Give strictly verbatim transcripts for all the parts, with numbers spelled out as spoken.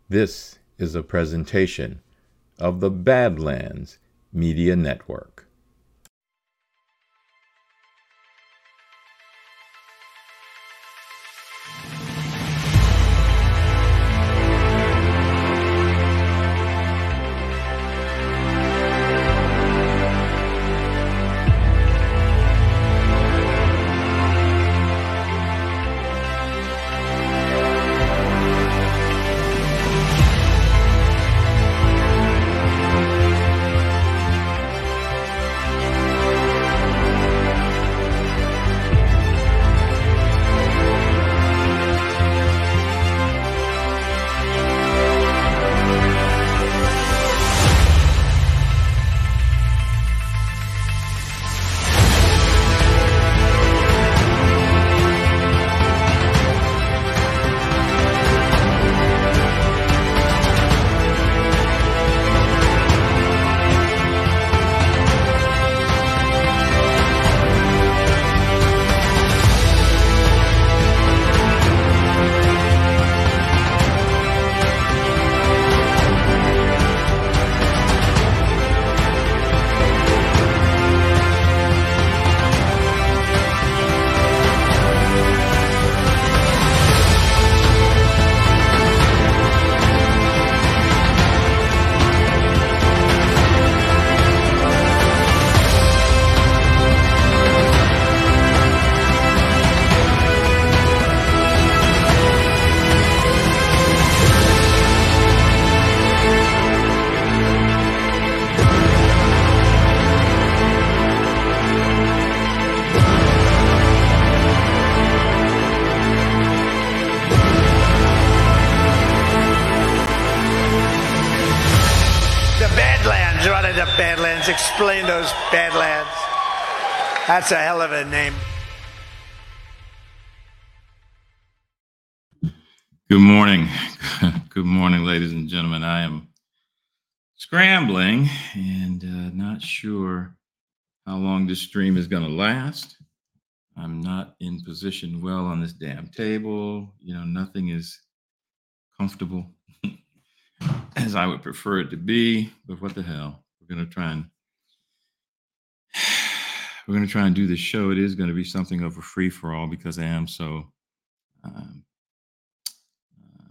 This is a presentation of the Badlands Media Network. Explain those Badlands. That's a hell of a name. Good morning. Good morning, ladies and gentlemen. I am scrambling and uh, not sure how long this stream is going to last. I'm not in position well on this damn table. You know, nothing is comfortable as I would prefer it to be, but what the hell? We're going to try and We're going to try and do this show. It is going to be something of a free-for-all because I am so um, uh,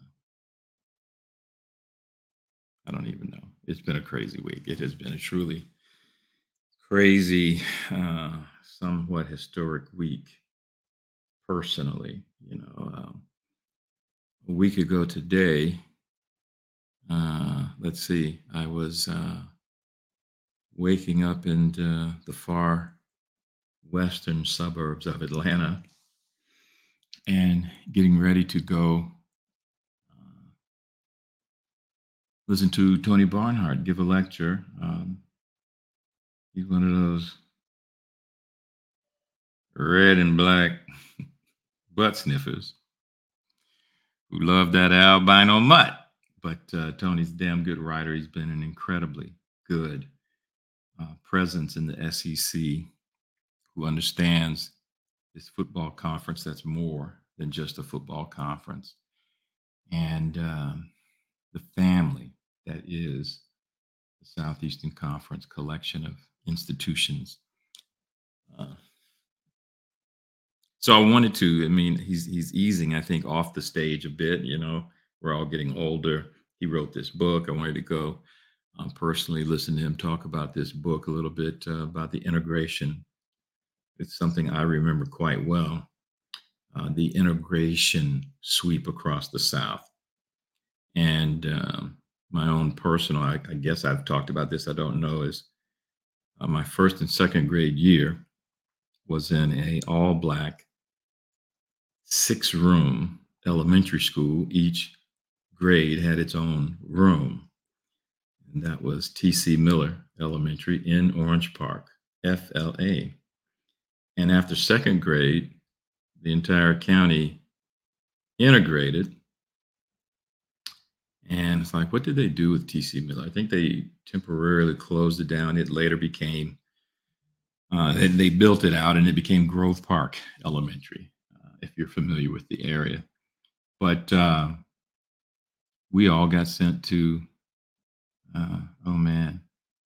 I don't even know. It's been a crazy week. It has been a truly crazy, uh, somewhat historic week personally. You know, um, a week ago today, uh, let's see, I was uh, waking up in uh, the far western suburbs of Atlanta and getting ready to go uh, listen to Tony Barnhart give a lecture. Um, he's one of those red and black butt sniffers who love that albino mutt. But uh, Tony's a damn good writer. He's been an incredibly good uh, presence in the S E C who understands this football conference that's more than just a football conference. And um, the family that is the Southeastern Conference collection of institutions. Uh, so I wanted to, I mean, he's he's easing, I think, off the stage a bit. You know, we're all getting older. He wrote this book. I wanted to go um, personally listen to him talk about this book a little bit, uh, about the integration. It's something I remember quite well, uh, the integration sweep across the South. And um, my own personal, I, I guess I've talked about this, I don't know, is uh, my first and second grade year was in a all-black six-room elementary school. Each grade had its own room. And that was T C Miller Elementary in Orange Park, F L A. And after second grade, the entire county integrated. And it's like, what did they do with T C Miller? I think they temporarily closed it down. It later became, uh, they, they built it out and it became Grove Park Elementary, uh, if you're familiar with the area. But uh, we all got sent to, uh, oh man,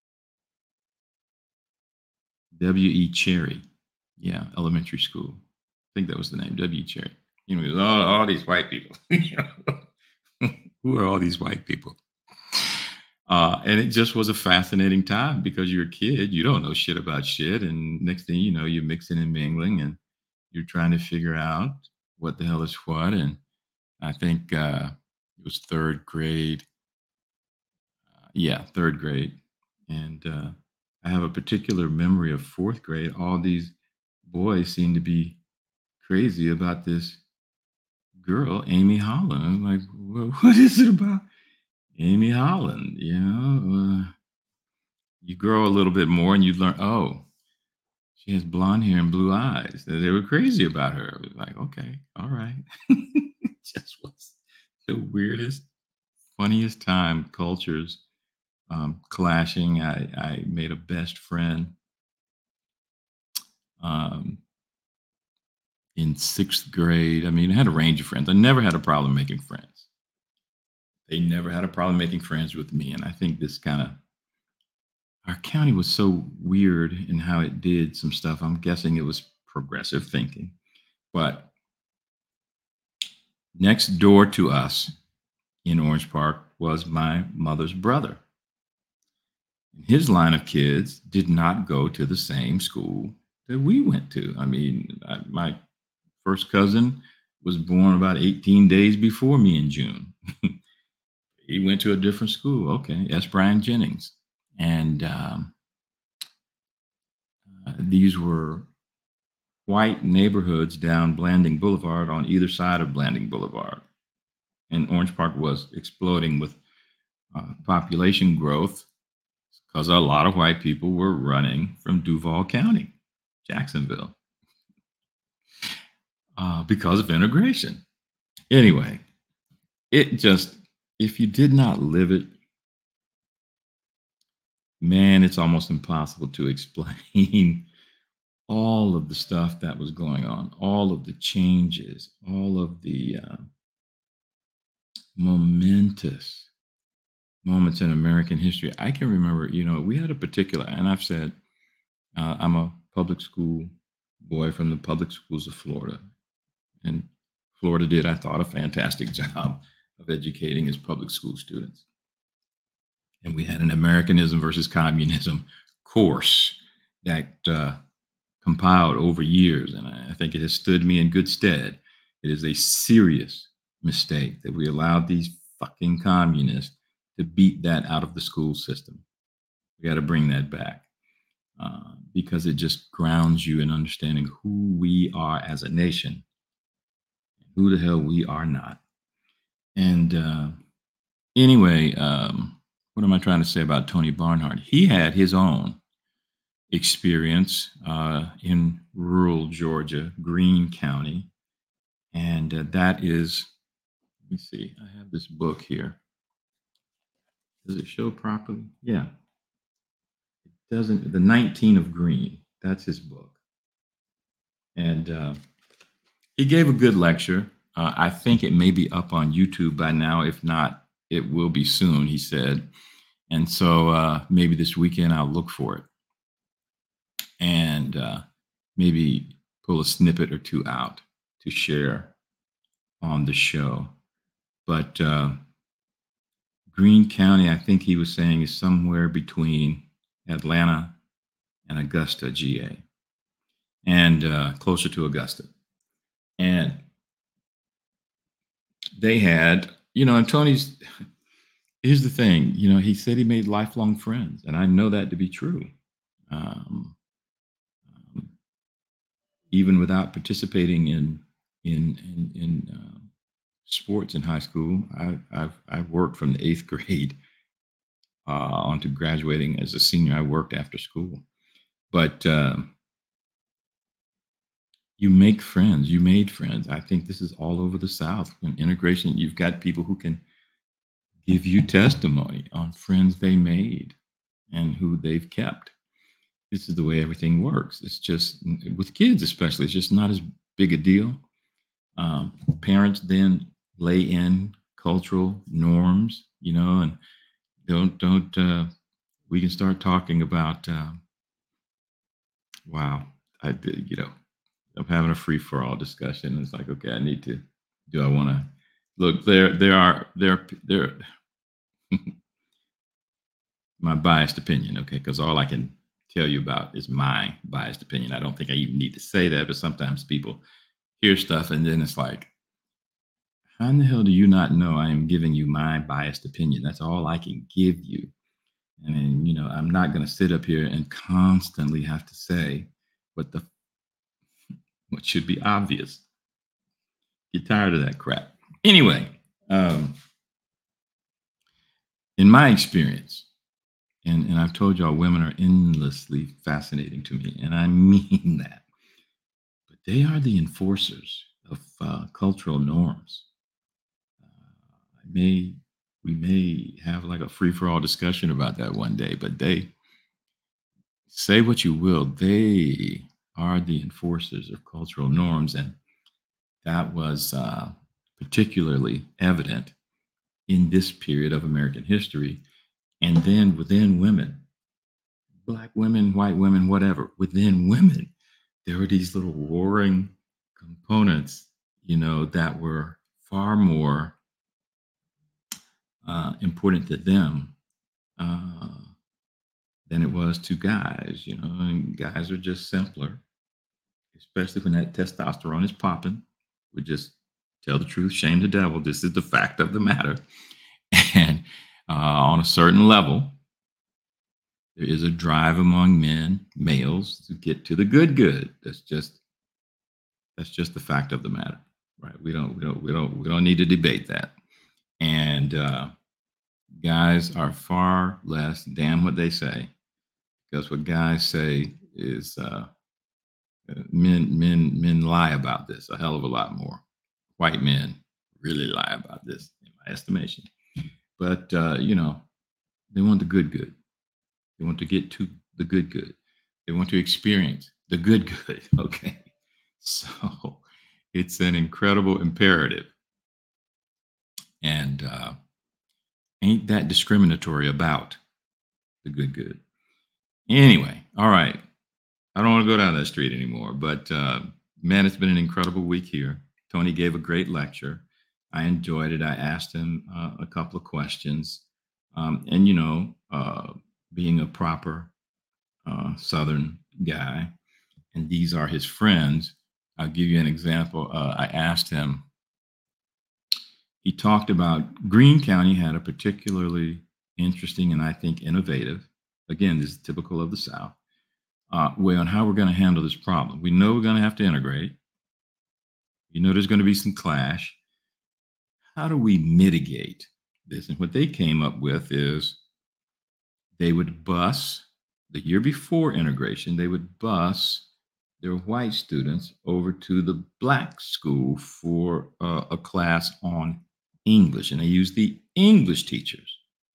W E. Cherry. Yeah, elementary school. I think that was the name, W E. Cherry. You know, it was all, all these white people. You know? Who are all these white people? Uh, and it just was a fascinating time because you're a kid, you don't know shit about shit. And next thing you know, you're mixing and mingling and you're trying to figure out what the hell is what. And I think uh, it was third grade. Uh, yeah, third grade. And uh, I have a particular memory of fourth grade. All these boys seemed to be crazy about this girl, Amy Holland. I'm like, well, what is it about Amy Holland? You know, uh, you grow a little bit more and you learn, oh, she has blonde hair and blue eyes. They were crazy about her. I was like, okay, all right. It just was the weirdest, funniest time, cultures um, clashing. I, I made a best friend um, in sixth grade. I mean, I had a range of friends. I never had a problem making friends. They never had a problem making friends with me. And I think this kind of, our county was so weird in how it did some stuff. I'm guessing it was progressive thinking. But next door to us in Orange Park was my mother's brother. His line of kids did not go to the same school that we went to. I mean, I, my first cousin was born about eighteen days before me in June. He went to a different school. Okay, S. Brian Jennings. And um, uh, these were white neighborhoods down Blanding Boulevard on either side of Blanding Boulevard. And Orange Park was exploding with uh, population growth because a lot of white people were running from Duval County, Jacksonville, uh, because of integration. Anyway, it just, if you did not live it, man, it's almost impossible to explain all of the stuff that was going on, all of the changes, all of the uh, momentous moments in American history. I can remember, you know, we had a particular, and I've said, uh, I'm a public school boy from the public schools of Florida. And Florida did, I thought, a fantastic job of educating its public school students. And we had an Americanism versus communism course that uh, compiled over years. And I think it has stood me in good stead. It is a serious mistake that we allowed these fucking communists to beat that out of the school system. We got to bring that back uh, because it just grounds you in understanding who we are as a nation, who the hell we are not. And uh, anyway, um, what am I trying to say about Tony Barnhart? He had his own experience uh, in rural Georgia, Greene County. And uh, that is, let me see, I have this book here. Does it show properly? Yeah. It doesn't, the nineteen of Greene, that's his book. And uh, he gave a good lecture. Uh, I think it may be up on YouTube by now. If not, it will be soon, he said. And so uh, maybe this weekend I'll look for it and uh, maybe pull a snippet or two out to share on the show. But uh, Greene County, I think he was saying, is somewhere between Atlanta and Augusta, G A, and uh, closer to Augusta. And they had, you know, and Tony's, here's the thing, you know, he said he made lifelong friends, and I know that to be true. Um, um, even without participating in in in, in uh, sports in high school, I, I've I've worked from the eighth grade uh, on to graduating as a senior. I worked after school, but uh, you make friends. You made friends. I think this is all over the South. In integration, you've got people who can give you testimony on friends they made and who they've kept. This is the way everything works. It's just, with kids especially, it's just not as big a deal. Um, parents then lay in cultural norms, you know, and don't, don't, uh, we can start talking about, uh, wow, I did, you know, I'm having a free for all discussion. It's like, okay, I need to, do I want to look there? There are, there, there, my biased opinion, okay, because all I can tell you about is my biased opinion. I don't think I even need to say that, but sometimes people hear stuff and then it's like, how in the hell do you not know I am giving you my biased opinion? That's all I can give you. And then, you know, I'm not going to sit up here and constantly have to say what the what should be obvious. Get tired of that crap. Anyway, um, in my experience, and, and I've told y'all women are endlessly fascinating to me, and I mean that. But they are the enforcers of uh, cultural norms. Uh, I may we may have like a free for all discussion about that one day, but they say what you will, they are the enforcers of cultural norms, and that was uh, particularly evident in this period of American history. And then within women, Black women, white women, whatever, within women, there were these little warring components, you know, that were far more uh, important to them uh, than it was to guys, you know, and guys are just simpler, especially when that testosterone is popping. We just tell the truth, shame the devil. This is the fact of the matter. And uh, on a certain level, there is a drive among men, males, to get to the good good. That's just that's just the fact of the matter, right? We don't we don't we don't we don't need to debate that. And uh, guys are far less damn what they say, because what guys say is uh, men men men lie about this a hell of a lot more. White men really lie about this, in my estimation. But uh, you know, they want the good good. They want to get to the good good. They want to experience the good good. Okay. So it's an incredible imperative. And uh, ain't that discriminatory about the good good. Anyway, all right. I don't want to go down that street anymore. But uh, man, it's been an incredible week here. Tony gave a great lecture. I enjoyed it. I asked him uh, a couple of questions. Um, and, you know, uh, being a proper uh, Southern guy, and these are his friends. I'll give you an example. Uh, I asked him, he talked about Greene County had a particularly interesting and I think innovative, again, this is typical of the South, uh, way on how we're going to handle this problem. We know we're going to have to integrate. You know there's going to be some clash. How do we mitigate this? And what they came up with is they would bus, the year before integration, they would bus their white students over to the Black school for uh, a class on English. And they used the English teachers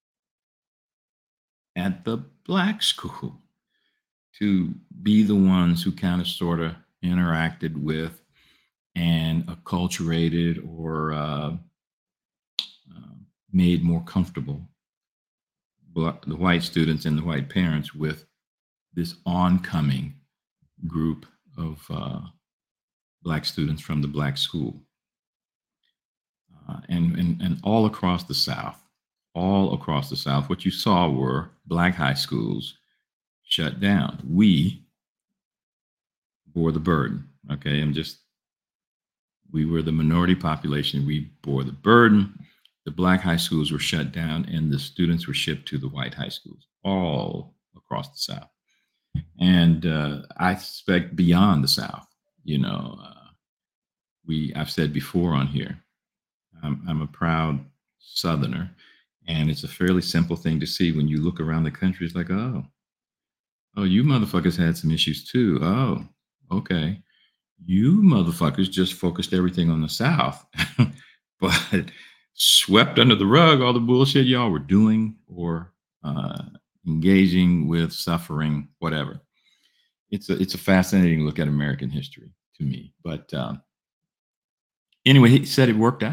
at the Black school to be the ones who kind of sort of interacted with and acculturated or uh, uh, made more comfortable the white students and the white parents with this oncoming group of uh, Black students from the Black school. Uh, and, and, and all across the South, all across the South, what you saw were Black high schools shut down. We bore the burden, okay? I'm just, we were the minority population. We bore the burden. The Black high schools were shut down and the students were shipped to the white high schools all across the South. And uh, I suspect beyond the South, you know, uh, we, I've said before on here, I'm, I'm a proud Southerner, and it's a fairly simple thing to see when you look around the country. It's like, oh, oh, you motherfuckers had some issues too. Oh, okay. You motherfuckers just focused everything on the South, but swept under the rug all the bullshit y'all were doing or uh, engaging with, suffering, whatever. It's a it's a fascinating look at American history to me. But um, anyway, he said it worked out.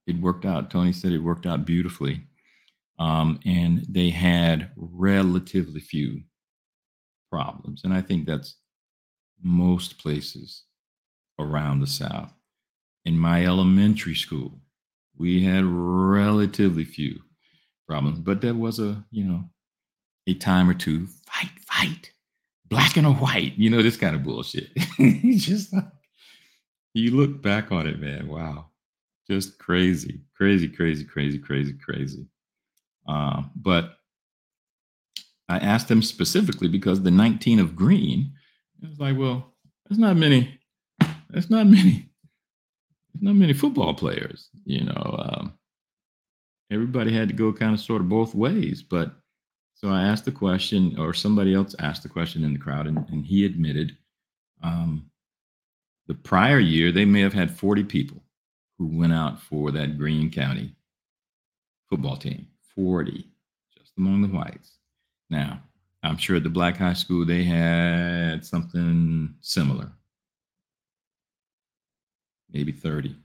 It worked out. Tony said it worked out beautifully. Um, and they had relatively few problems. And I think that's most places around the South. In my elementary school, we had relatively few problems, but there was a, you know, a time or two, fight, fight, black and a white, you know, this kind of bullshit. It's just like, you look back on it, man, wow. Just crazy, crazy, crazy, crazy, crazy, crazy. Um, but I asked them specifically because the nineteen of green, it was like, well, there's not many, there's not many, there's not many football players, you know. Um, everybody had to go kind of sort of both ways. But so I asked the question, or somebody else asked the question in the crowd, and, and he admitted um, the prior year they may have had forty people who went out for that Greene County football team. forty, just among the whites. Now, I'm sure at the black high school they had something similar, maybe thirty.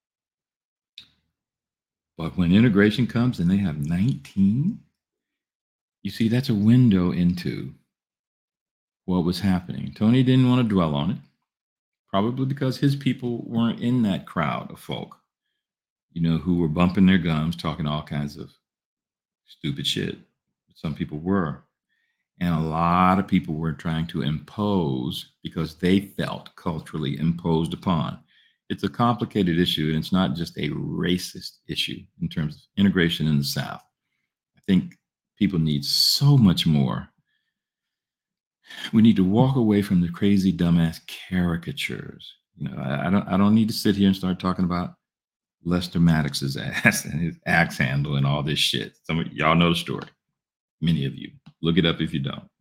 But when integration comes and they have nineteen, you see, that's a window into what was happening. Tony didn't want to dwell on it, probably because his people weren't in that crowd of folk, you know, who were bumping their gums, talking all kinds of stupid shit. Some people were. And a lot of people were trying to impose because they felt culturally imposed upon. It's a complicated issue, and it's not just a racist issue in terms of integration in the South. I think people need so much more. We need to walk away from the crazy, dumbass caricatures. You know, I, I don't. I don't need to sit here and start talking about Lester Maddox's ass and his axe handle and all this shit. Some of y'all know the story. Many of you look it up if you don't.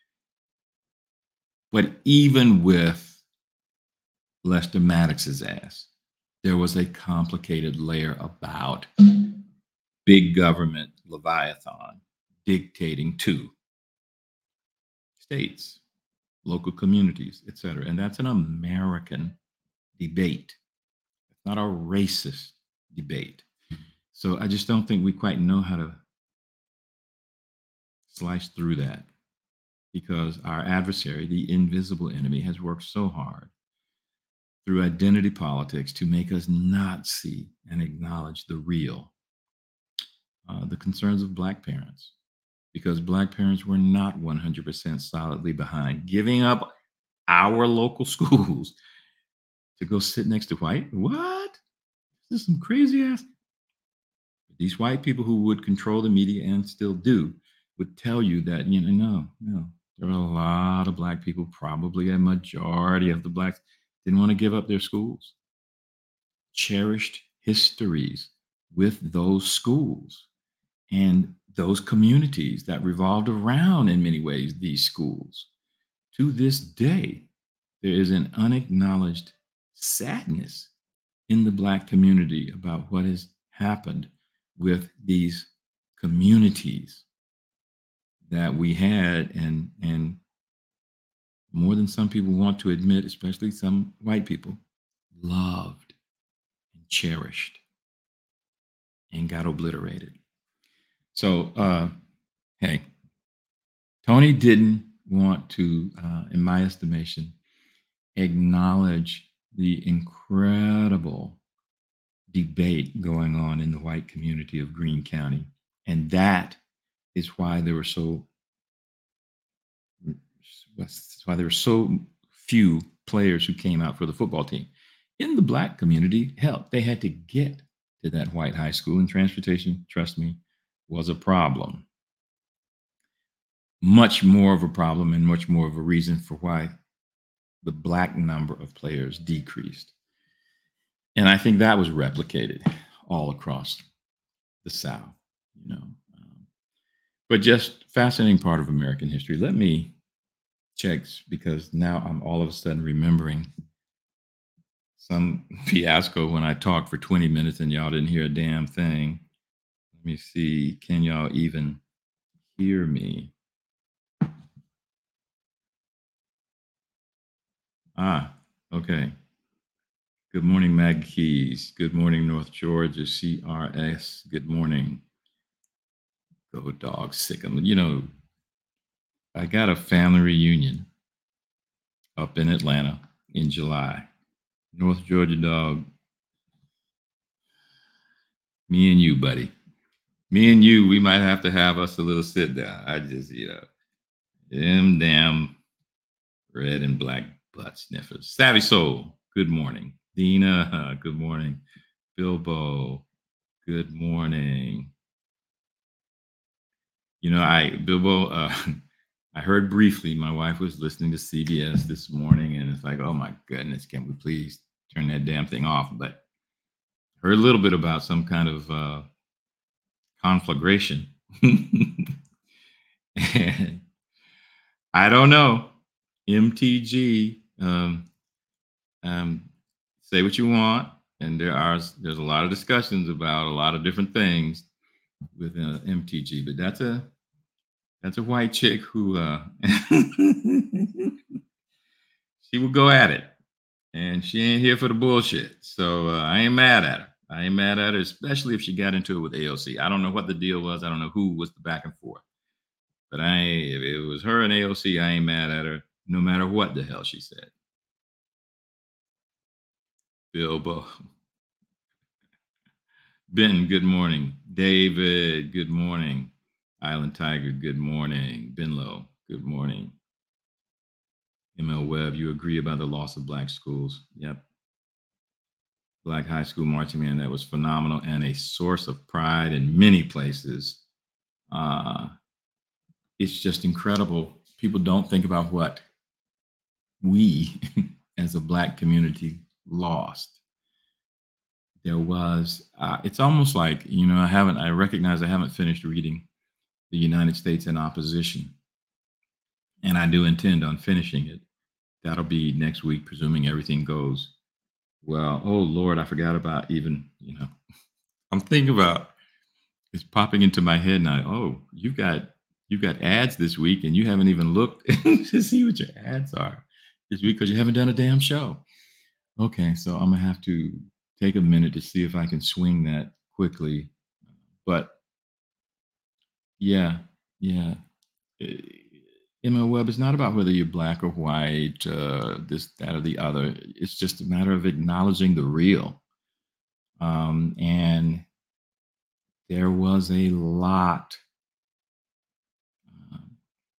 But even with Lester Maddox's ass, there was a complicated layer about big government Leviathan dictating to states, local communities, et cetera. And that's an American debate. It's not a racist debate. So I just don't think we quite know how to slice through that, because our adversary, the invisible enemy, has worked so hard through identity politics to make us not see and acknowledge the real, uh, the concerns of Black parents, because Black parents were not one hundred percent solidly behind giving up our local schools to go sit next to white. What? This is some crazy ass. These white people who would control the media and still do would tell you that, you know, no, no, there are a lot of Black people, probably a majority of the Blacks, didn't want to give up their schools, cherished histories with those schools and those communities that revolved around, in many ways, these schools. To this day, there is an unacknowledged sadness in the Black community about what has happened with these communities that we had, and and more than some people want to admit, especially some white people, loved and cherished and got obliterated. So, uh, hey, Tony didn't want to, uh, in my estimation, acknowledge the incredible debate going on in the white community of Greene County. And that is why there were so that's why there were so few players who came out for the football team. In the Black community, hell, they had to get to that white high school, and transportation, trust me, was a problem. Much more of a problem, and much more of a reason for why the Black number of players decreased. And I think that was replicated all across the South, you know. Um, but just fascinating part of American history. Let me check, because now I'm all of a sudden remembering some fiasco when I talked for twenty minutes and y'all didn't hear a damn thing. Let me see. Can y'all even hear me? Ah, okay. Good morning, Mag Keys. Good morning, North Georgia, C R S. Good morning. Go Dog Sick'em. You know, I got a family reunion up in Atlanta in July. North Georgia Dog, me and you, buddy. Me and you, we might have to have us a little sit down. I just, you know, them damn red and black butt sniffers. Savvy Soul, good morning. Dina, good morning. Bilbo, good morning. You know, I, Bilbo, uh, I heard briefly my wife was listening to C B S this morning, and it's like, oh my goodness, can we please turn that damn thing off? But heard a little bit about some kind of uh, conflagration. And I don't know. M T G, um, um, say what you want, and there are there's a lot of discussions about a lot of different things with uh, M T G, but that's a that's a white chick who uh, she will go at it, and she ain't here for the bullshit. So uh, I ain't mad at her. I ain't mad at her, especially if she got into it with A O C. I don't know what the deal was. I don't know who was the back and forth. But I ain't, if it was her and A O C, I ain't mad at her, no matter what the hell she said. Bilbo. Ben, good morning. David, good morning. Island Tiger, good morning. Benlow, good morning. M L Webb, you agree about the loss of black schools? Yep. Black high school marching band, that was phenomenal and a source of pride in many places. Uh, it's just incredible. People don't think about what we as a black community lost. There was, uh, it's almost like, you know, I haven't, I recognize I haven't finished reading The United States in Opposition. And I do intend on finishing it. That'll be next week, presuming everything goes well. Oh, Lord, I forgot about even, you know, I'm thinking about, it's popping into my head now. Oh, you've got, you've got ads this week and you haven't even looked to see what your ads are this week because you haven't done a damn show. Okay, so I'm gonna have to take a minute to see if I can swing that quickly. But yeah, yeah. M L Webb, it's not about whether you're black or white, uh, this, that, or the other. It's just a matter of acknowledging the real. Um, and there was a lot, um,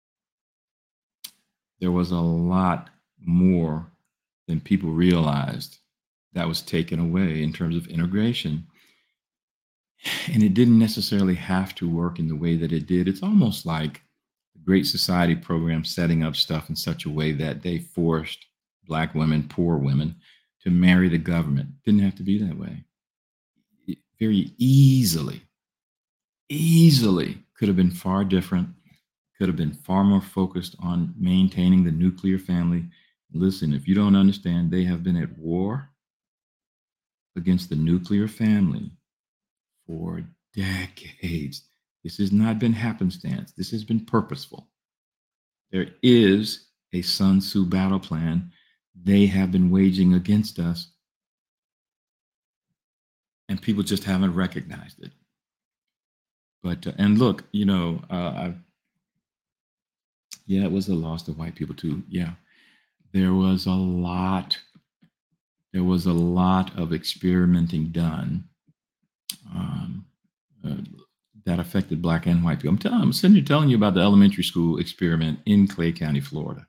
there was a lot more than people realized that was taken away in terms of integration. And it didn't necessarily have to work in the way that it did. It's almost like the Great Society program setting up stuff in such a way that they forced black women, poor women, to marry the government. Didn't have to be that way. It very easily, easily could have been far different, could have been far more focused on maintaining the nuclear family. Listen, if you don't understand, they have been at war against the nuclear family for decades. This has not been happenstance. This has been purposeful. There is a Sun Tzu battle plan they have been waging against us, and people just haven't recognized it. But uh, and look, you know, uh, I've, yeah, it was a loss to white people too. Yeah, there was a lot. There was a lot of experimenting done. Um, uh, that affected black and white people. I'm, telling, I'm sitting here telling you about the elementary school experiment in Clay County, Florida.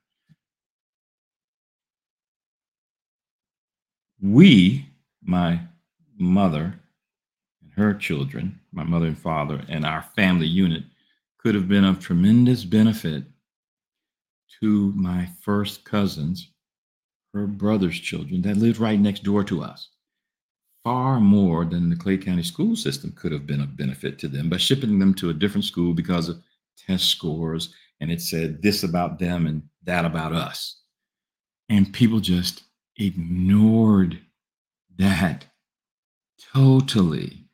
We, my mother and her children, my mother and father, and our family unit could have been of tremendous benefit to my first cousins, her brother's children that lived right next door to us. Far more than the Clay County school system could have been of benefit to them by shipping them to a different school because of test scores, and it said this about them and that about us. And people just ignored that totally.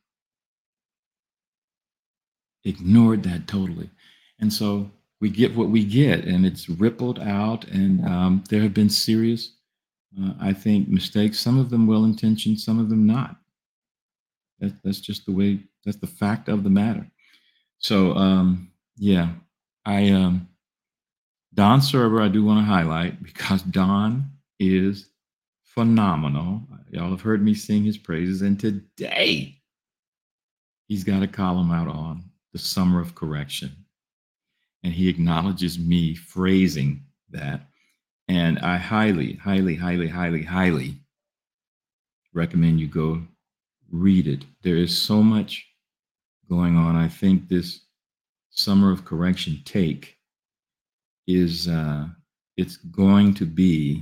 Ignored that totally. And so we get what we get, and it's rippled out, and um, there have been serious Uh, I think mistakes, some of them well intentioned, some of them not. That, that's just the way, that's the fact of the matter. So, um, yeah, I, um, Don Server, I do want to highlight because Don is phenomenal. Y'all have heard me sing his praises, and today he's got a column out on the summer of correction. And he acknowledges me phrasing that. And I highly, highly, highly, highly, highly recommend you go read it. There is so much going on. I think this summer of correction take is uh it's going to be,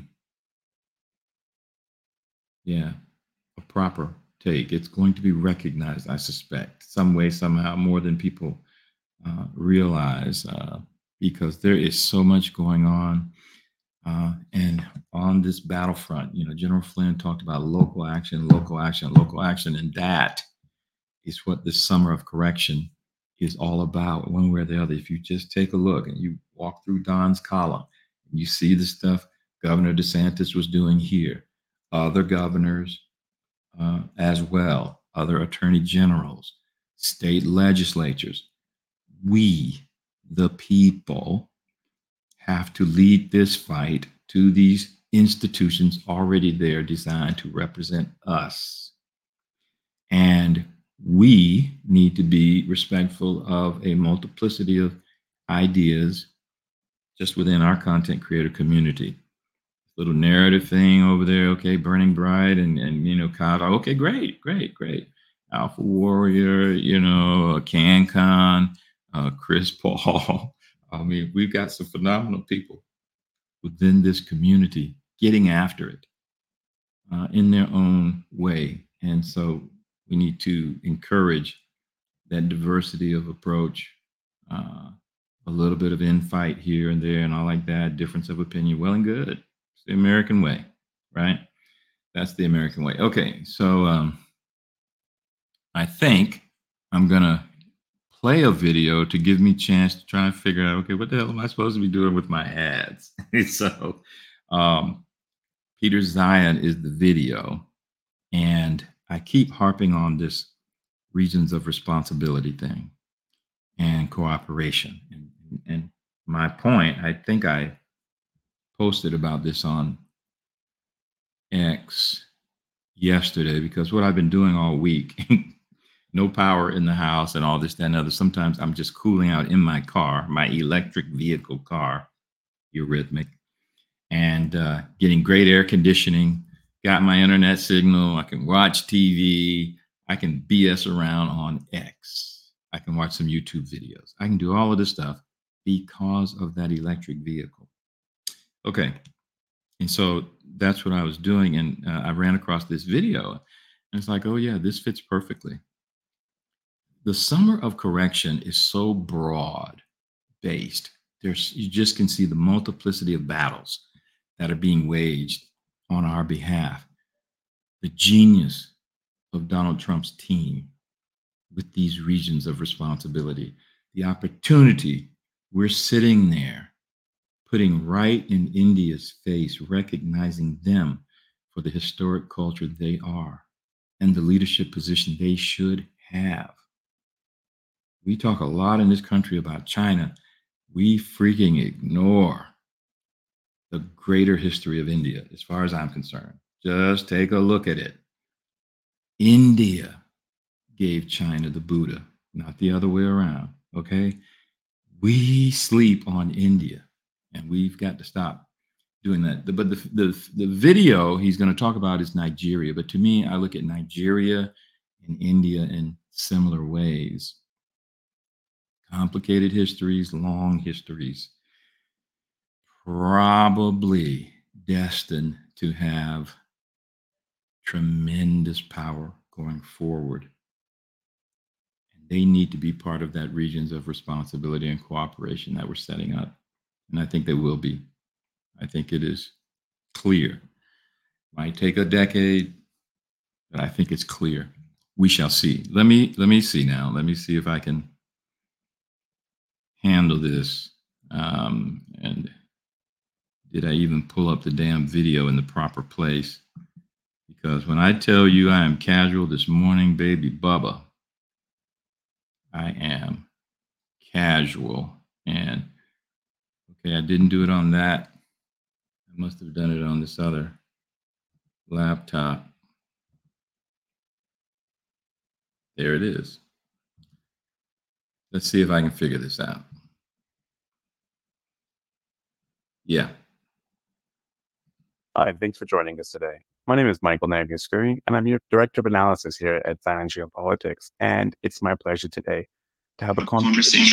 yeah, a proper take. It's going to be recognized, I suspect, some way, somehow, more than people uh, realize, uh, because there is so much going on. Uh, and on this battlefront, you know, General Flynn talked about local action, local action, local action, and that is what this summer of correction is all about, one way or the other. If you just take a look and you walk through Don's column, and you see the stuff Governor DeSantis was doing here, other governors uh, as well, other attorney generals, state legislatures. We, the people, have to lead this fight to these institutions already there designed to represent us. And we need to be respectful of a multiplicity of ideas just within our content creator community. Little narrative thing over there, okay, Burning Bright and, and you know, Kyle, okay, great, great, great. Alpha Warrior, you know, CanCon, uh, Chris Paul. I mean, we've got some phenomenal people within this community getting after it uh, in their own way. And so we need to encourage that diversity of approach, uh, a little bit of infight here and there and all like that, difference of opinion, well and good. It's the American way, right? That's the American way. Okay, so um, I think I'm going to play a video to give me a chance to try and figure out, okay, what the hell am I supposed to be doing with my ads? So um, Peter Zeihan is the video. And I keep harping on this regions of responsibility thing and cooperation. And, and my point, I think I posted about this on X yesterday, because what I've been doing all week, no power in the house and all this, that, and other. Sometimes I'm just cooling out in my car, my electric vehicle car, Eurythmic, and uh, getting great air conditioning, got my internet signal. I can watch T V. I can B S around on X. I can watch some YouTube videos. I can do all of this stuff because of that electric vehicle. Okay. And so that's what I was doing. And uh, I ran across this video. And it's like, oh, yeah, this fits perfectly. The summer of correction is so broad based. There's, you just can see the multiplicity of battles that are being waged on our behalf. The genius of Donald Trump's team with these regions of responsibility, the opportunity we're sitting there putting right in India's face, recognizing them for the historic culture they are and the leadership position they should have. We talk a lot in this country about China. We freaking ignore the greater history of India, as far as I'm concerned. Just take a look at it. India gave China the Buddha, not the other way around, okay? We sleep on India, and we've got to stop doing that. But the, the, the video he's going to talk about is Nigeria. But to me, I look at Nigeria and India in similar ways. Complicated histories, long histories, probably destined to have tremendous power going forward. And they need to be part of that regions of responsibility and cooperation that we're setting up. And I think they will be. I think it is clear. Might take a decade, but I think it's clear. We shall see. Let me let me see now. Let me see if I can handle this um, and did I even pull up the damn video in the proper place? Because when I tell you I am casual this morning, baby Bubba, I am casual. And okay, I didn't do it on that. I must have done it on this other laptop. There it is. Let's see if I can figure this out. Yeah. Hi, thanks for joining us today. My name is Michael Nagus-Curry, and I'm your Director of Analysis here at Silent Geopolitics. And it's my pleasure today to have a conversation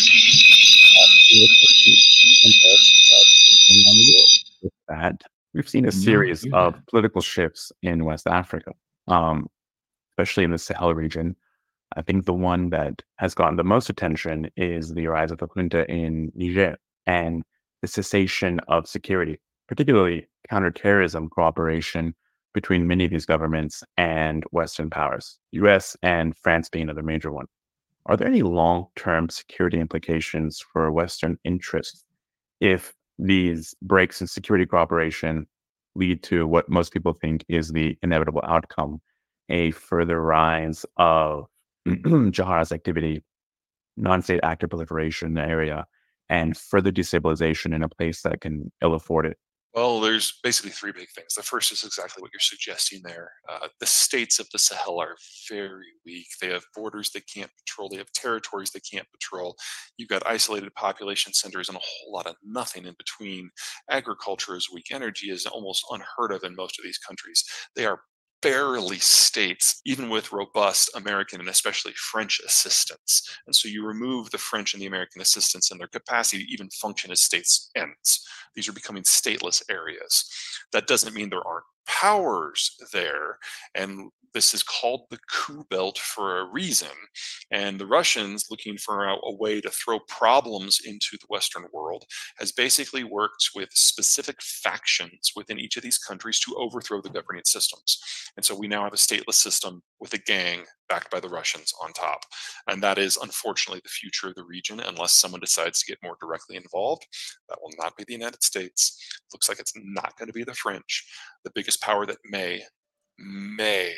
around the world. With that, we've seen a Can y'all series hear of that? political shifts in West Africa, um, especially in the Sahel region. I think the one that has gotten the most attention is the rise of the junta in Niger and the cessation of security, particularly counterterrorism cooperation between many of these governments and Western powers, U S and France being another major one. Are there any long-term security implications for Western interests if these breaks in security cooperation lead to what most people think is the inevitable outcome, a further rise of jihadist activity, non-state actor proliferation in the area, and further destabilization in a place that can ill afford it? Well, there's basically three big things. The first is exactly what you're suggesting there. Uh, the states of the Sahel are very weak. They have borders they can't patrol. They have territories they can't patrol. You've got isolated population centers and a whole lot of nothing in between. Agriculture is weak. Energy is almost unheard of in most of these countries. They are barely states, even with robust American and especially French assistance. And so you remove the French and the American assistance, and their capacity to even function as states ends. These are becoming stateless areas. That doesn't mean there aren't powers there. And this is called the coup belt for a reason. And the Russians, looking for a, a way to throw problems into the Western world, has basically worked with specific factions within each of these countries to overthrow the governing systems. And so we now have a stateless system with a gang backed by the Russians on top. And that is unfortunately the future of the region unless someone decides to get more directly involved. That will not be the United States. Looks like it's not going to be the French. The biggest power that may, may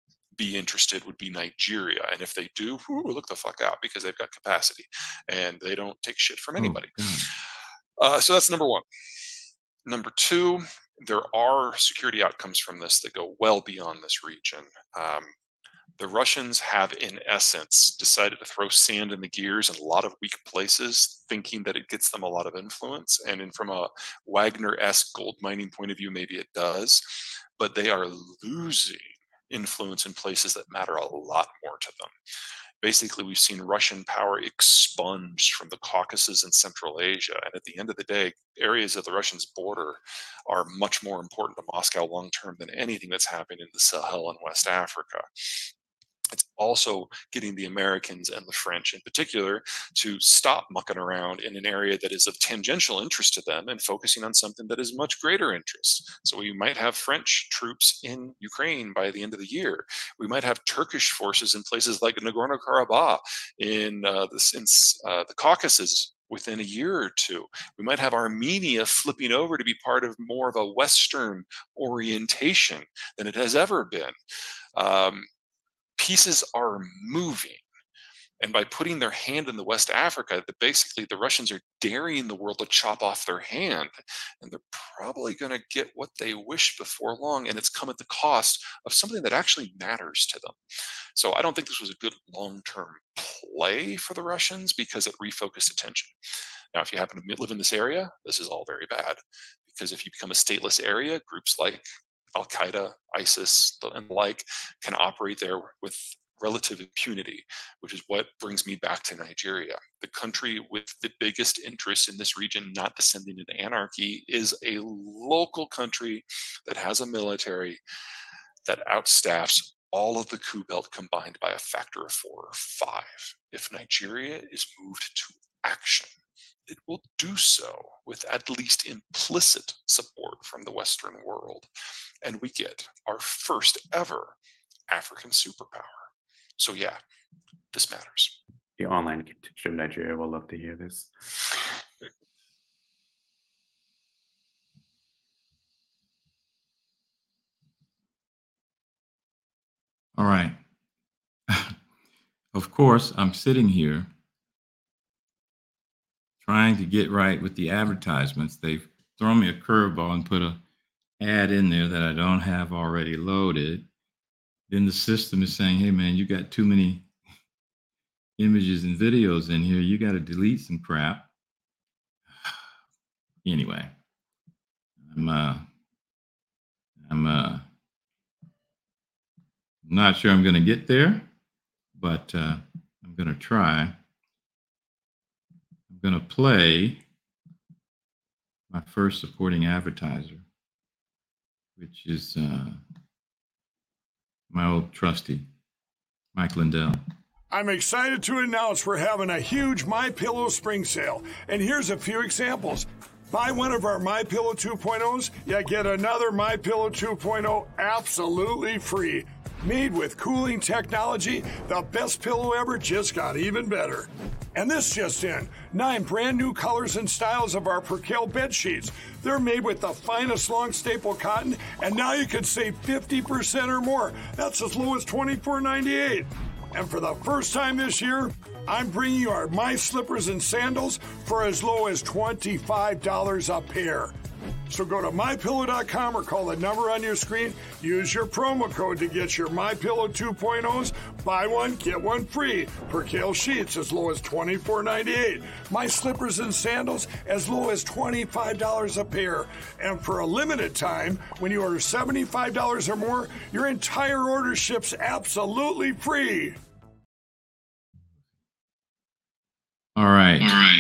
be interested would be Nigeria. And if they do, whoo, look the fuck out, because they've got capacity and they don't take shit from anybody. Oh, uh, so that's number one. Number two, there are security outcomes from this that go well beyond this region. Um, the Russians have, in essence, decided to throw sand in the gears in a lot of weak places, thinking that it gets them a lot of influence. And in, from a Wagner-esque gold mining point of view, maybe it does, but they are losing influence in places that matter a lot more to them. Basically, we've seen Russian power expunged from the Caucasus and Central Asia. And at the end of the day, areas of the Russians' border are much more important to Moscow long term than anything that's happening in the Sahel and West Africa. It's also getting the Americans and the French in particular to stop mucking around in an area that is of tangential interest to them and focusing on something that is much greater interest. So we might have French troops in Ukraine by the end of the year. We might have Turkish forces in places like Nagorno-Karabakh, in, uh, the, in uh, the Caucasus within a year or two. We might have Armenia flipping over to be part of more of a Western orientation than it has ever been. Um, Pieces are moving. And by putting their hand in the West Africa, the, basically the Russians are daring the world to chop off their hand. And they're probably going to get what they wish before long. And it's come at the cost of something that actually matters to them. So I don't think this was a good long-term play for the Russians because it refocused attention. Now, if you happen to live in this area, this is all very bad. Because if you become a stateless area, groups like Al-Qaeda, ISIS, and the like can operate there with relative impunity, which is what brings me back to Nigeria. The country with the biggest interest in this region not descending into anarchy is a local country that has a military that outstaffs all of the coup belt combined by a factor of four or five. If Nigeria is moved to action, it will do so with at least implicit support from the Western world. And we get our first ever African superpower. So yeah, this matters. The online contingent of Nigeria will love to hear this. All right. Of course, I'm sitting here trying to get right with the advertisements. They've thrown me a curveball and put a ad in there that I don't have already loaded. Then the system is saying, hey, man, you got too many images and videos in here. You got to delete some crap. Anyway, I'm, uh, I'm uh, not sure I'm going to get there, but uh, I'm going to try. I'm going to play my first supporting advertiser, which is uh, my old trusty, Mike Lindell. I'm excited to announce we're having a huge MyPillow spring sale, and here's a few examples. Buy one of our MyPillow two point ohs, you get another MyPillow two point oh absolutely free. Made with cooling technology, the best pillow ever just got even better. And this just in, nine brand new colors and styles of our Percale bed sheets. They're made with the finest long staple cotton, and now you can save fifty percent or more. That's as low as twenty-four ninety-eight. And for the first time this year, I'm bringing you our My Slippers and Sandals for as low as twenty-five dollars a pair. So go to my pillow dot com or call the number on your screen. Use your promo code to get your MyPillow two point ohs. Buy one, get one free. Percale sheets as low as twenty-four ninety-eight. My Slippers and Sandals as low as twenty-five dollars a pair. And for a limited time, when you order seventy-five dollars or more, your entire order ships absolutely free. All right. All right.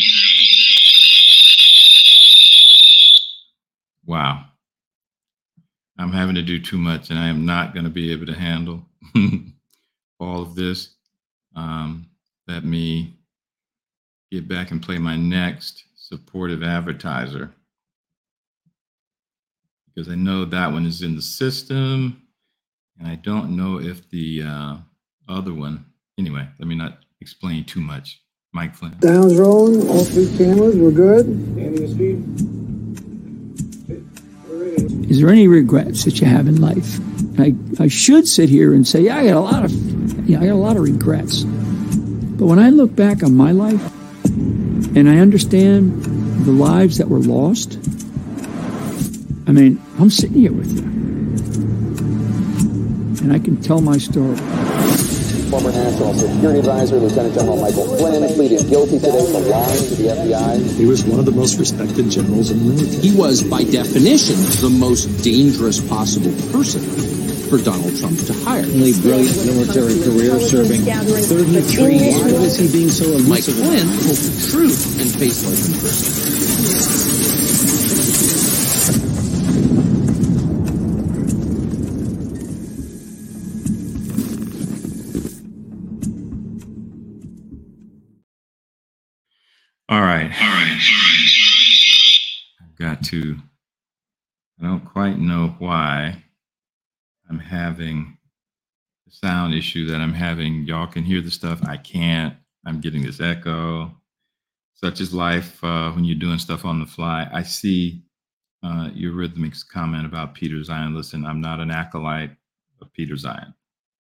Wow. I'm having to do too much, and I am not going to be able to handle all of this. Um, let me get back and play my next supportive advertiser, because I know that one is in the system, and I don't know if the uh, other one. Anyway, let me not explain too much. Mike Flynn. Sounds rolling. All three cameras, we're good. Standing speed. Is there any regrets that you have in life? I, I should sit here and say, yeah, I got a lot of, yeah, I got a lot of regrets. But when I look back on my life and I understand the lives that were lost, I mean, I'm sitting here with you, and I can tell my story. Former National Security Advisor, Lieutenant General Michael Flynn, pleaded guilty today for lying to the F B I. He was one of the most respected generals in the military. He was, by definition, the most dangerous possible person for Donald Trump to hire. Really brilliant military career, serving thirty-three years. What is he being so elusive? Mike Flynn told the truth and faced life in prison. All right. All right. I've got to, I don't quite know why I'm having the sound issue that I'm having. Y'all can hear the stuff. I can't. I'm getting this echo. Such is life uh, when you're doing stuff on the fly. I see uh, your Rhythmics comment about Peter Zeihan. Listen, I'm not an acolyte of Peter Zeihan.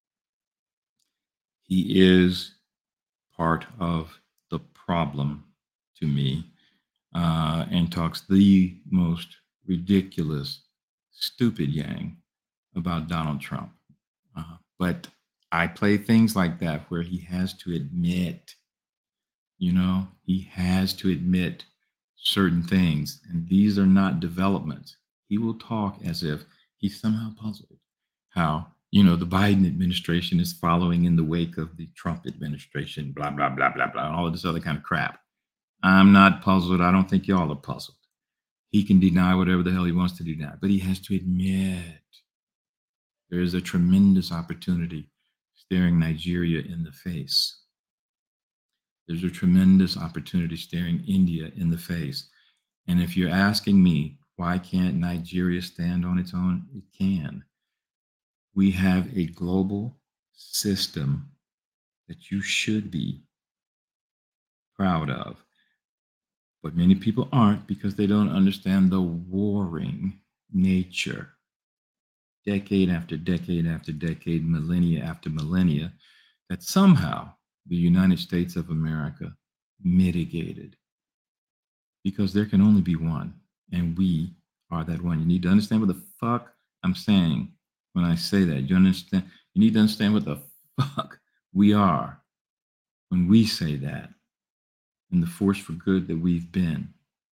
He is part of the problem to me, uh, and talks the most ridiculous, stupid yang about Donald Trump. Uh, but I play things like that where he has to admit, you know, he has to admit certain things. And these are not developments. He will talk as if he's somehow puzzled how, you know, the Biden administration is following in the wake of the Trump administration, blah, blah, blah, blah, blah, and all of this other kind of crap. I'm not puzzled. I don't think y'all are puzzled. He can deny whatever the hell he wants to deny, but he has to admit there is a tremendous opportunity staring Nigeria in the face. There's a tremendous opportunity staring India in the face. And if you're asking me, why can't Nigeria stand on its own? It can. We have a global system that you should be proud of. But many people aren't, because they don't understand the warring nature, decade after decade after decade, millennia after millennia, that somehow the United States of America mitigated. Because there can only be one, and we are that one. You need to understand what the fuck I'm saying when I say that. You understand? You need to understand what the fuck we are when we say that, and the force for good that we've been.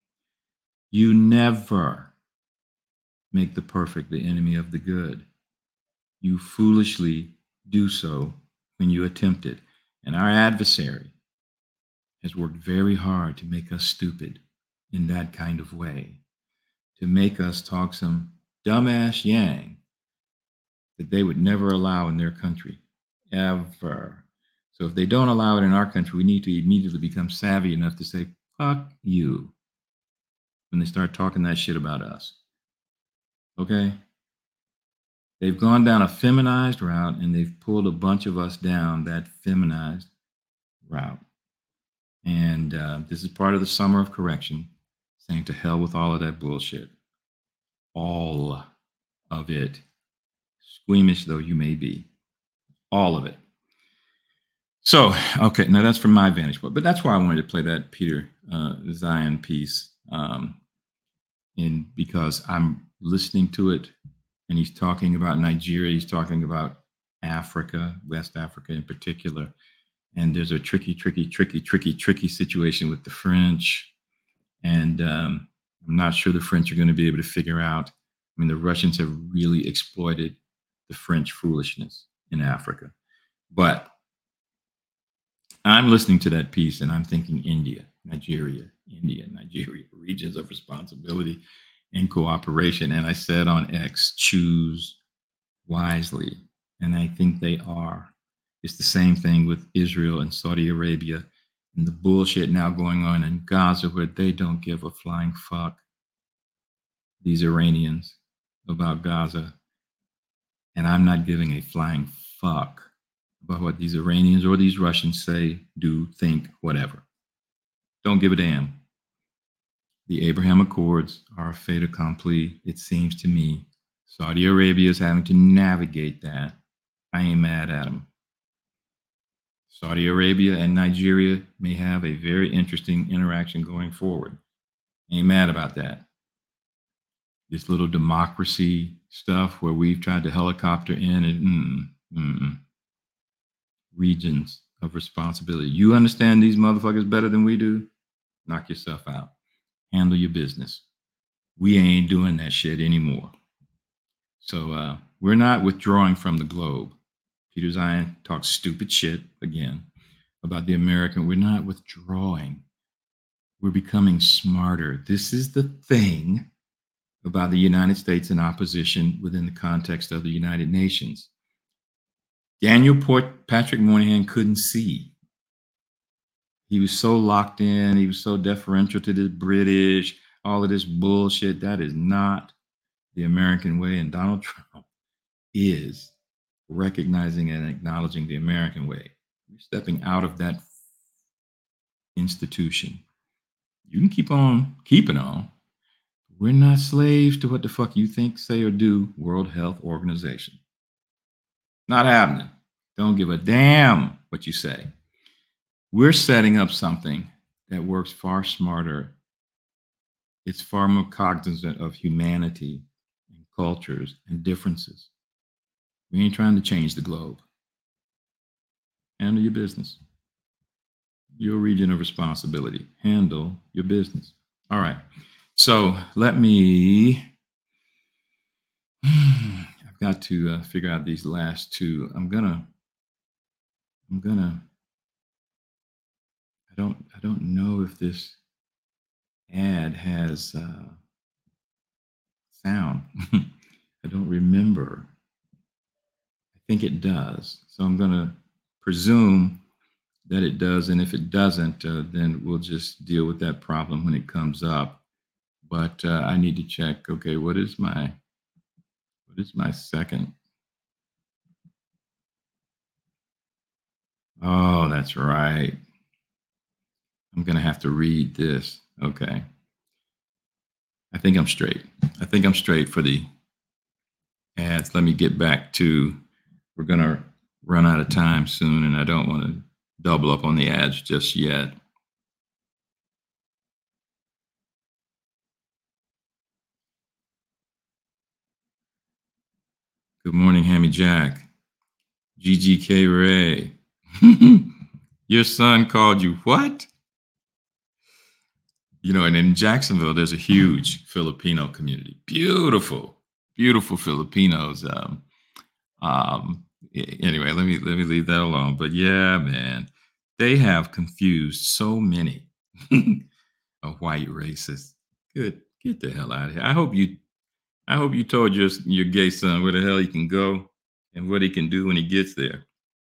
You never make the perfect the enemy of the good. You foolishly do so when you attempt it. And our adversary has worked very hard to make us stupid in that kind of way, to make us talk some dumbass yang that they would never allow in their country, ever. So if they don't allow it in our country, we need to immediately become savvy enough to say, fuck you, when they start talking that shit about us. Okay? They've gone down a feminized route, and they've pulled a bunch of us down that feminized route. And uh, this is part of the summer of correction, saying to hell with all of that bullshit. All of it. Squeamish though you may be. All of it. So, okay, now that's from my vantage point, but that's why I wanted to play that Peter uh, Zeihan piece, um, in, because I'm listening to it, and he's talking about Nigeria, he's talking about Africa, West Africa in particular, and there's a tricky, tricky, tricky, tricky, tricky situation with the French, and um, I'm not sure the French are going to be able to figure out. I mean, the Russians have really exploited the French foolishness in Africa, but I'm listening to that piece and I'm thinking India, Nigeria, India, Nigeria, regions of responsibility and cooperation. And I said on X, choose wisely. And I think they are. It's the same thing with Israel and Saudi Arabia and the bullshit now going on in Gaza, where they don't give a flying fuck, these Iranians, about Gaza. And I'm not giving a flying fuck about what these Iranians or these Russians say, do, think, whatever. Don't give a damn. The Abraham Accords are a fait accompli, it seems to me. Saudi Arabia is having to navigate that. I ain't mad at them. Saudi Arabia and Nigeria may have a very interesting interaction going forward. Ain't mad about that. This little democracy stuff where we've tried to helicopter in and mm, mm, regions of responsibility. You understand these motherfuckers better than we do? Knock yourself out. Handle your business. We ain't doing that shit anymore. So uh, we're not withdrawing from the globe. Peter Zeihan talks stupid shit again about the American. We're not withdrawing. We're becoming smarter. This is the thing about the United States in opposition within the context of the United Nations. Daniel Port, Patrick Moynihan couldn't see. He was so locked in. He was so deferential to the British, all of this bullshit. That is not the American way. And Donald Trump is recognizing and acknowledging the American way. We're stepping out of that institution. You can keep on keeping on. We're not slaves to what the fuck you think, say, or do, World Health Organization. Not happening. Don't give a damn what you say. We're setting up something that works far smarter. It's far more cognizant of humanity and cultures and differences. We ain't trying to change the globe. Handle your business. Your region of responsibility. Handle your business. All right. So let me, I've got to uh, figure out these last two. I'm gonna, I'm gonna, I don't, I don't know if this ad has uh, sound. I don't remember. I think it does. So I'm gonna presume that it does. And if it doesn't, uh, then we'll just deal with that problem when it comes up. But uh, I need to check, okay, what is my, what is my second? Oh, that's right. I'm gonna have to read this, okay. I think I'm straight. I think I'm straight for the ads. Let me get back to, we're going to run out of time soon, and I don't want to double up on the ads just yet. Good morning, Hammy Jack. G G K Ray. Your son called you what? You know, and in Jacksonville, there's a huge Filipino community. Beautiful, beautiful Filipinos. Um, um, anyway, let me let me leave that alone. But yeah, man, they have confused so many of white racists. Good, get the hell out of here. I hope you, I hope you told your your gay son where the hell he can go and what he can do when he gets there.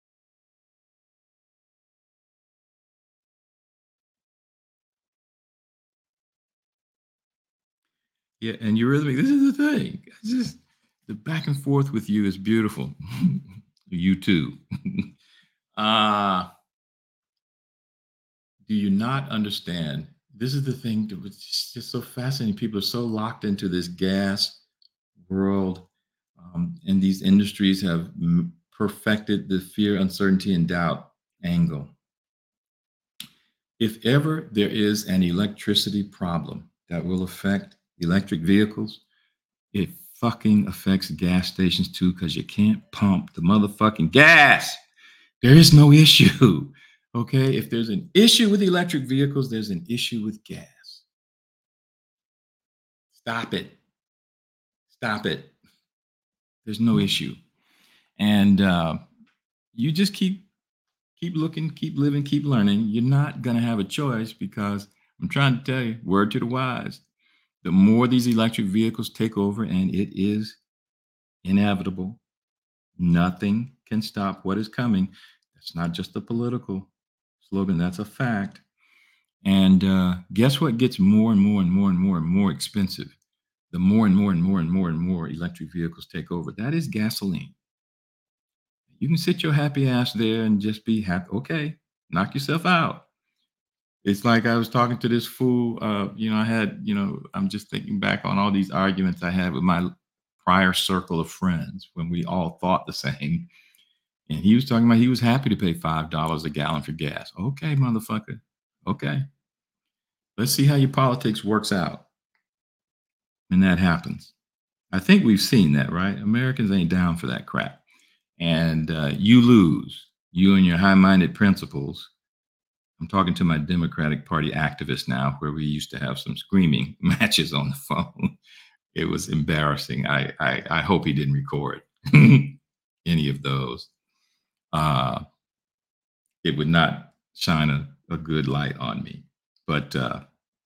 Yeah, and you really, this is the thing. It's just the back and forth with you is beautiful. You too. uh, do you not understand? This is the thing that was just so fascinating. People are so locked into this gas world, um, and these industries have m- perfected the fear, uncertainty, and doubt angle. If ever there is an electricity problem that will affect electric vehicles, it fucking affects gas stations too, because you can't pump the motherfucking gas. There is no issue. Okay, if there's an issue with electric vehicles, there's an issue with gas. Stop it. Stop it. There's no issue. And uh, you just keep keep looking, keep living, keep learning. You're not going to have a choice, because I'm trying to tell you, word to the wise, the more these electric vehicles take over, and it is inevitable, nothing can stop what is coming. That's not just a political slogan, that's a fact. And uh, guess what gets more and more and more and more and more expensive? The more and more and more and more and more electric vehicles take over. That is gasoline. You can sit your happy ass there and just be happy. Okay, knock yourself out. It's like I was talking to this fool. Uh, you know, I had, you know, I'm just thinking back on all these arguments I had with my prior circle of friends when we all thought the same. And he was talking about he was happy to pay five dollars a gallon for gas. Okay, motherfucker. Okay. Let's see how your politics works out when that happens. I think we've seen that, right? Americans ain't down for that crap. And uh, you lose, you and your high-minded principles. I'm talking to my Democratic Party activists now, where we used to have some screaming matches on the phone. It was embarrassing. I, I, I hope he didn't record any of those. Uh, it would not shine a, a good light on me. But uh,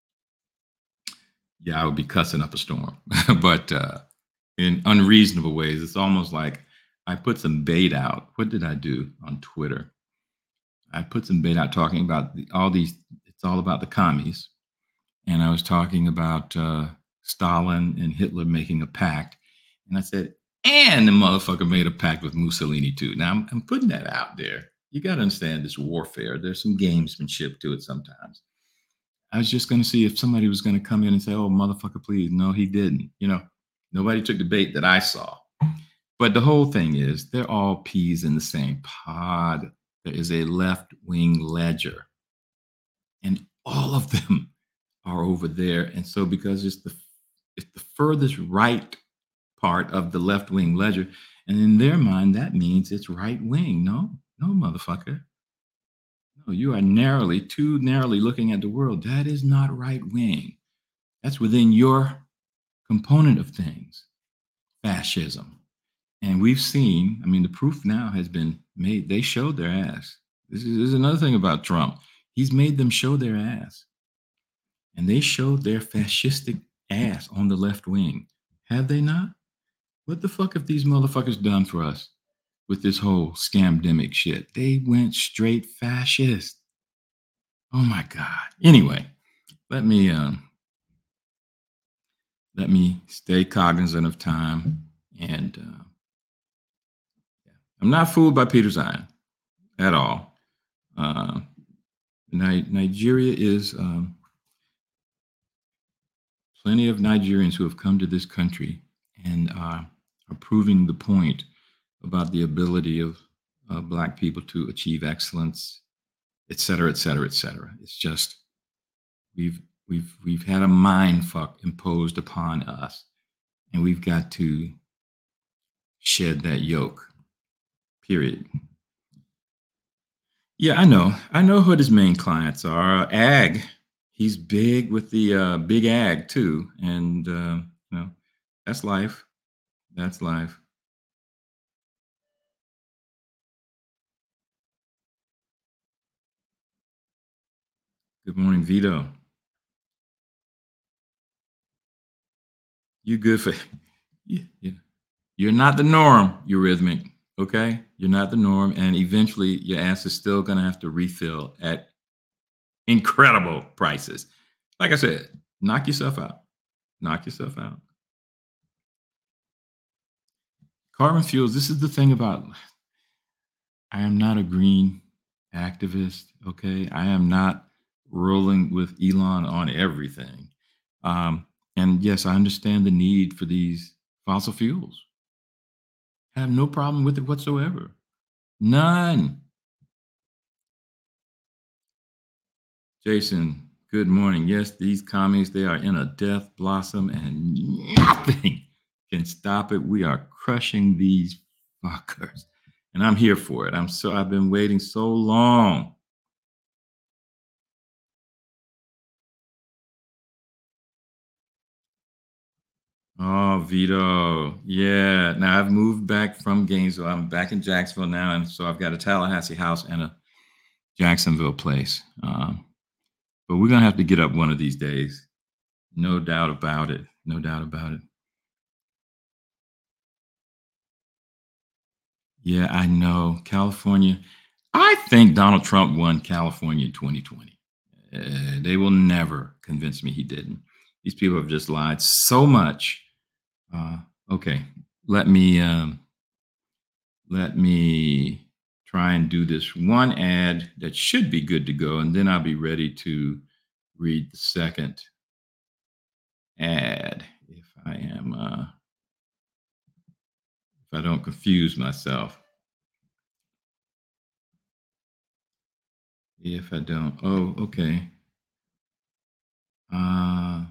yeah, I would be cussing up a storm. But uh, in unreasonable ways, it's almost like I put some bait out. What did I do on Twitter? I put some bait out talking about the, all these, it's all about the commies. And I was talking about uh, Stalin and Hitler making a pact. And I said, and the motherfucker made a pact with Mussolini too. Now I'm, I'm putting that out there. You got to understand this warfare. There's some gamesmanship to it sometimes. I was just going to see if somebody was going to come in and say, oh, motherfucker, please. No, he didn't. You know, nobody took the bait that I saw. But the whole thing is they're all peas in the same pod. There is a left-wing ledger, and all of them are over there. And so because it's the, it's the furthest right part of the left-wing ledger, and in their mind, that means it's right-wing. No, no, motherfucker. No, you are narrowly, too narrowly looking at the world. That is not right-wing. That's within your component of things, fascism. And we've seen, I mean, the proof now has been made. They showed their ass. This is, this is another thing about Trump. He's made them show their ass. And they showed their fascistic ass on the left wing. Have they not? What the fuck have these motherfuckers done for us with this whole scamdemic shit? They went straight fascist. Oh my God. Anyway, let me um, let me stay cognizant of time. And uh, I'm not fooled by Peter Zion at all. Uh, Ni- Nigeria is um, plenty of Nigerians who have come to this country and uh, are proving the point about the ability of uh, Black people to achieve excellence, et cetera, et cetera, et cetera. It's just we've we've we've had a mind fuck imposed upon us, and we've got to shed that yoke. Period. Yeah, I know. I know who his main clients are. Uh, ag. He's big with the uh, big ag too, and uh, you know, that's life. That's life. Good morning, Vito. You good for? Yeah, yeah. You're not the norm, Eurythmic. Okay, you're not the norm, and eventually your ass is still gonna have to refill at incredible prices. Like I said, knock yourself out. Knock yourself out. Carbon fuels. This is the thing about. I am not a green activist. Okay, I am not rolling with Elon on everything. Um, and yes, I understand the need for these fossil fuels. I have no problem with it whatsoever. None. Jason, good morning. Yes, these commies, they are in a death blossom and nothing can stop it. We are crushing these fuckers. And I'm here for it. I'm so I've been waiting so long. Oh, Vito. Yeah. Now I've moved back from Gainesville. I'm back in Jacksonville now. And so I've got a Tallahassee house and a Jacksonville place. Um, but we're going to have to get up one of these days. No doubt about it. No doubt about it. Yeah, I know. California. I think Donald Trump won California in twenty twenty. Uh, they will never convince me he didn't. These people have just lied so much. Uh, okay, let me um, let me try and do this one ad that should be good to go, and then I'll be ready to read the second ad if I am uh, if I don't confuse myself. If I don't, oh, okay. Uh,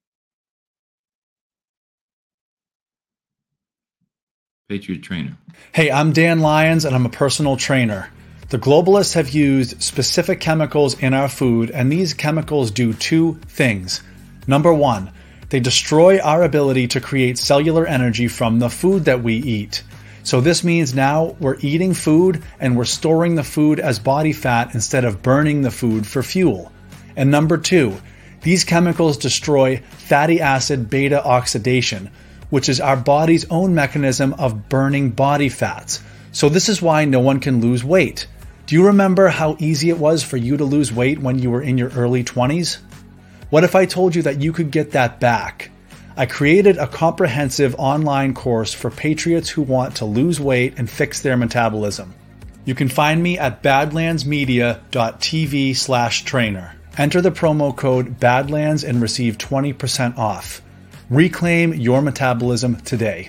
Patriot Trainer. Hey, I'm Dan Lyons, and I'm a personal trainer. The globalists have used specific chemicals in our food, and these chemicals do two things. Number one, they destroy our ability to create cellular energy from the food that we eat. So this means now we're eating food and we're storing the food as body fat instead of burning the food for fuel. And number two, these chemicals destroy fatty acid beta oxidation, which is our body's own mechanism of burning body fats. So this is why no one can lose weight. Do you remember how easy it was for you to lose weight when you were in your early twenties? What if I told you that you could get that back? I created a comprehensive online course for patriots who want to lose weight and fix their metabolism. You can find me at badlandsmedia.tv slash trainer. Enter the promo code BADLANDS and receive twenty percent off. Reclaim your metabolism today.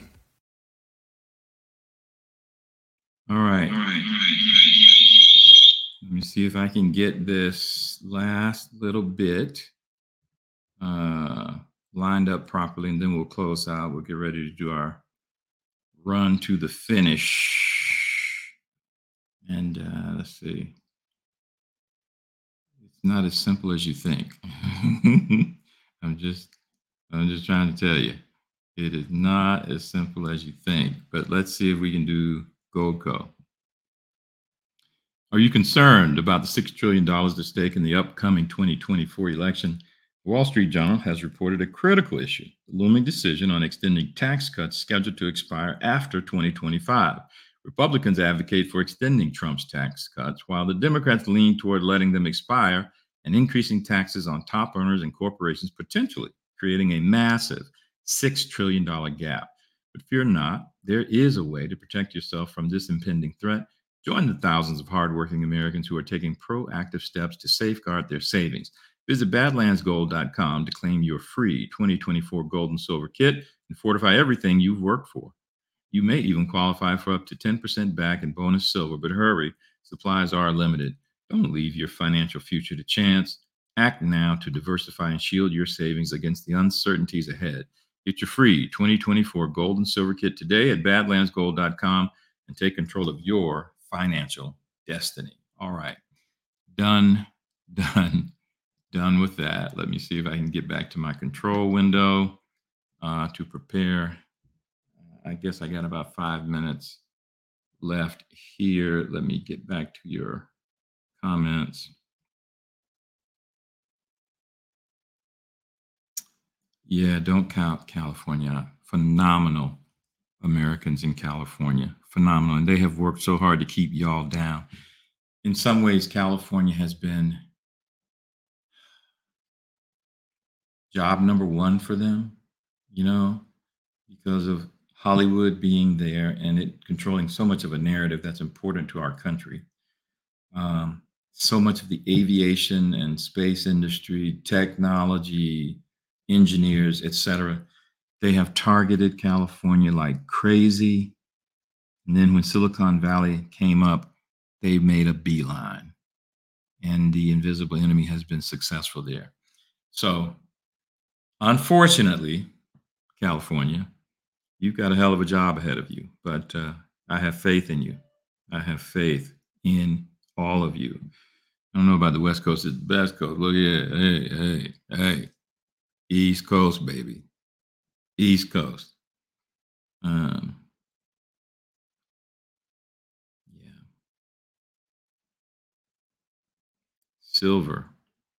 All right. All right. Let me see if I can get this last little bit uh, lined up properly, and then we'll close out. We'll get ready to do our run to the finish. And uh, let's see. It's not as simple as you think. I'm just I'm just trying to tell you, it is not as simple as you think. But let's see if we can do Goldco. Are you concerned about the six trillion dollars at stake in the upcoming twenty twenty-four election? The Wall Street Journal has reported a critical issue, the looming decision on extending tax cuts scheduled to expire after twenty twenty-five. Republicans advocate for extending Trump's tax cuts, while the Democrats lean toward letting them expire and increasing taxes on top earners and corporations, potentially creating a massive six trillion dollars gap. But fear not, there is a way to protect yourself from this impending threat. Join the thousands of hardworking Americans who are taking proactive steps to safeguard their savings. Visit badlands gold dot com to claim your free twenty twenty-four gold and silver kit and fortify everything you've worked for. You may even qualify for up to ten percent back in bonus silver, but hurry, supplies are limited. Don't leave your financial future to chance. Act now to diversify and shield your savings against the uncertainties ahead. Get your free twenty twenty-four gold and silver kit today at badlands gold dot com and take control of your financial destiny. All right. Done, done, done with that. Let me see if I can get back to my control window uh, to prepare. I guess I got about five minutes left here. Let me get back to your comments. Yeah, don't count California. Phenomenal Americans in California. Phenomenal. And they have worked so hard to keep y'all down. In some ways, California has been job number one for them, you know, because of Hollywood being there and it controlling so much of a narrative that's important to our country. Um, so much of the aviation and space industry, technology, engineers, et cetera, they have targeted California like crazy. And then when Silicon Valley came up, they made a beeline. And the invisible enemy has been successful there. So, unfortunately, California, you've got a hell of a job ahead of you. But uh, I have faith in you. I have faith in all of you. I don't know about the West Coast. It's the best coast. Look, yeah, hey, hey, hey. East Coast, baby. East Coast. Um, yeah. Silver.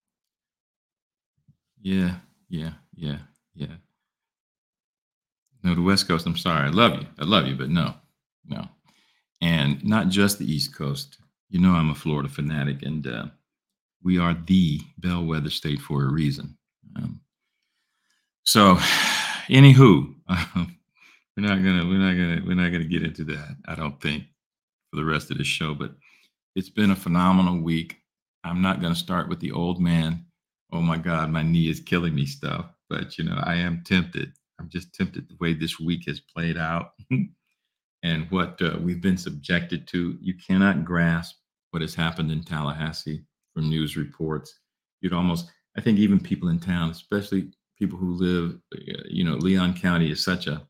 Yeah, yeah, yeah, yeah. No, the West Coast, I'm sorry. I love you. I love you, but no, no. And not just the East Coast. You know I'm a Florida fanatic, and uh, we are the bellwether state for a reason. Um, so, anywho, uh, we're not gonna, we're not gonna, we're not gonna get into that. I don't think for the rest of the show. But it's been a phenomenal week. I'm not gonna start with the old man. Oh my God, my knee is killing me stuff. But you know, I am tempted. I'm just tempted the way this week has played out and what uh, we've been subjected to. You cannot grasp what has happened in Tallahassee from news reports. You'd almost, I think even people in town, especially people who live, you know, Leon County is such a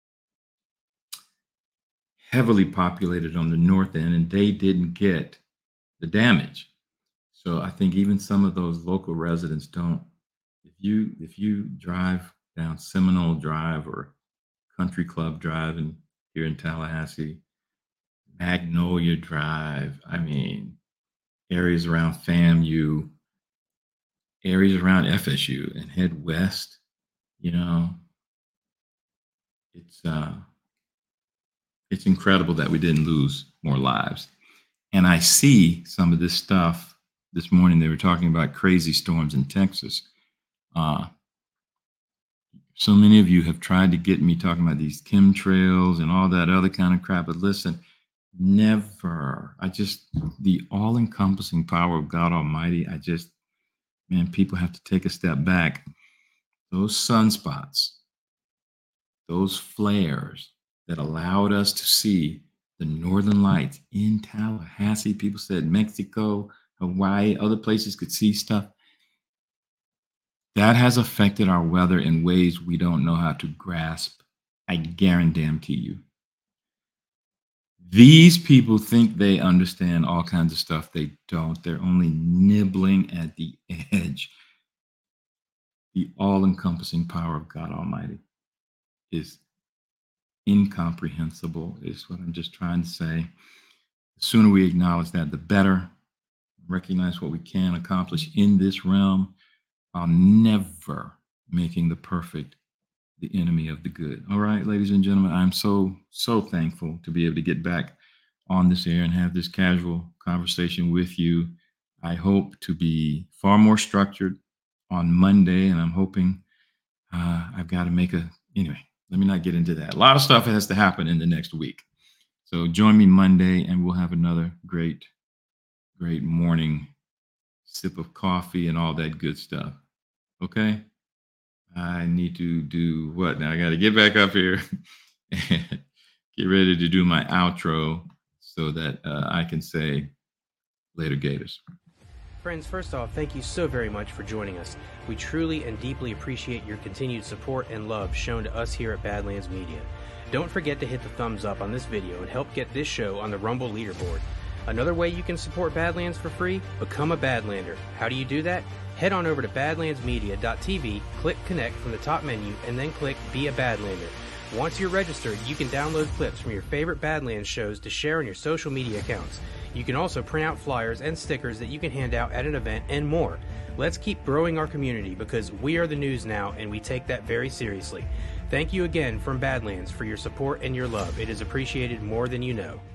heavily populated on the north end, and they didn't get the damage. So I think even some of those local residents don't. If you if you drive down Seminole Drive or Country Club Drive and here in Tallahassee, Magnolia Drive, I mean, areas around FAMU, areas around F S U, and head west, you know, it's uh, it's incredible that we didn't lose more lives. And I see some of this stuff this morning. They were talking about crazy storms in Texas. Uh, so many of you have tried to get me talking about these chemtrails and all that other kind of crap. But listen, never. I just, the all-encompassing power of God Almighty, I just, man, people have to take a step back. Those sunspots, those flares that allowed us to see the northern lights in Tallahassee, people said Mexico, Hawaii, other places could see stuff. That has affected our weather in ways we don't know how to grasp. I guarantee you. These people think they understand all kinds of stuff. They don't. They're only nibbling at the edge. The all-encompassing power of God Almighty is incomprehensible, is what I'm just trying to say. The sooner we acknowledge that, the better. Recognize what we can accomplish in this realm while never making the perfect the enemy of the good. All right, ladies and gentlemen, I'm so, so thankful to be able to get back on this air and have this casual conversation with you. I hope to be far more structured on Monday, and I'm hoping uh, I've got to make a, anyway, let me not get into that. A lot of stuff has to happen in the next week. So join me Monday, and we'll have another great, great morning sip of coffee and all that good stuff. Okay? I need to do what? Now I got to get back up here and get ready to do my outro so that uh, I can say later, Gators. Friends, first off, thank you so very much for joining us. We truly and deeply appreciate your continued support and love shown to us here at Badlands Media. Don't forget to hit the thumbs up on this video and help get this show on the Rumble leaderboard. Another way you can support Badlands for free? Become a Badlander. How do you do that? Head on over to badlands media dot t v, click Connect from the top menu, and then click Be a Badlander. Once you're registered, you can download clips from your favorite Badlands shows to share on your social media accounts. You can also print out flyers and stickers that you can hand out at an event and more. Let's keep growing our community because we are the news now and we take that very seriously. Thank you again from Badlands for your support and your love. It is appreciated more than you know.